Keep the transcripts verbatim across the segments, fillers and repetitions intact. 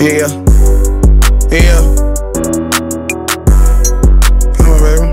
Yeah, yeah. Come on, baby.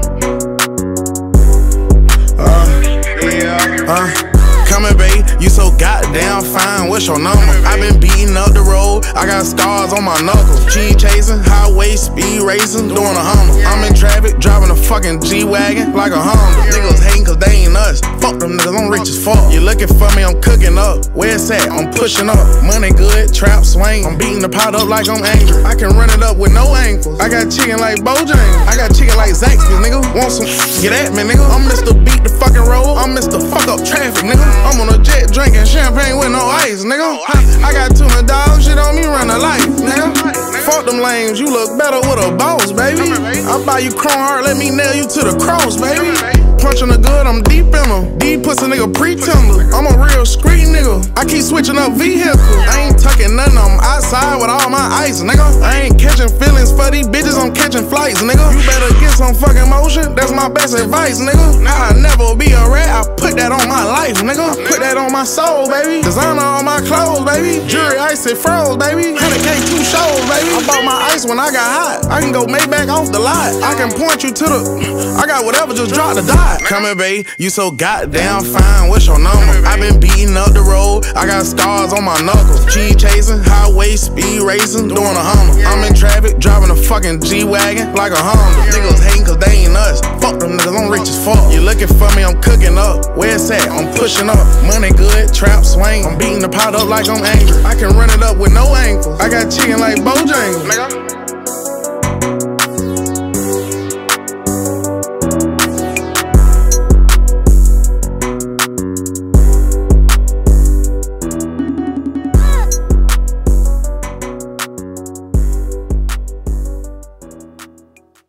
Uh, yeah. Uh, coming, babe. You so goddamn fine. What's your number? I been beating up the road. I got scars on my knuckles. Cheese chasing, highway speed racing, doing a Hummer. I'm in traffic, driving a fucking G-Wagon like a Honda. Niggas hating cause they ain't us. Fuck them niggas, I'm rich as fuck. You looking for me, I'm cooking up. Where it's at? I'm pushing up. Money good, trap swing. I'm beating the pot up like I'm angry. I can run it up with no ankles. I got chicken like Bojangles. I got chicken like Zaxby's, nigga. Want some? Get at me, nigga. I'm Mister Beat the fucking road. I'm Mister Fuck up traffic, nigga. I'm on a jet drinking champagne with no ice, nigga. I got two hundred dollars, shit on me, run a life, nigga. Fuck them lames, you look better with a boss, baby. I buy you chrome heart, let me nail you to the cross, baby. Punching the good, I'm deep in them. Deep pussy nigga pretender. I'm a real street nigga. I keep switching up vehicles. I ain't tucking nothing, I'm outside with all my ice, nigga. I ain't catching feelings for these bitches, I'm catching flights, nigga. You better get some fucking motion, that's my best advice, nigga. I'll never be a rat, I put that on my life, nigga. Put that on my soul, baby. Designer on my clothes, baby. Jury ice, it froze, baby. one hundred K two shows, baby. I bought my ice when I got hot. I can go Maybach off the lot. I can point you to the, I got whatever, just drop the dot. Come here, babe, you so goddamn fine. What's your number? I been beating up the road. I got scars on my knuckles. Cheese chasing, highway speed racing, doing a Hummer. I'm in traffic, driving a fucking G-Wagon like a Honda. Niggas hating cause they ain't us. Fuck them niggas, I'm rich as fuck. You looking for me, I'm cooking up. Where it's at? I'm pushing up. Money good, trap swing. I'm beating the pot up like I'm angry. I can run it up with no ankles. I got chicken like Bojangles, nigga.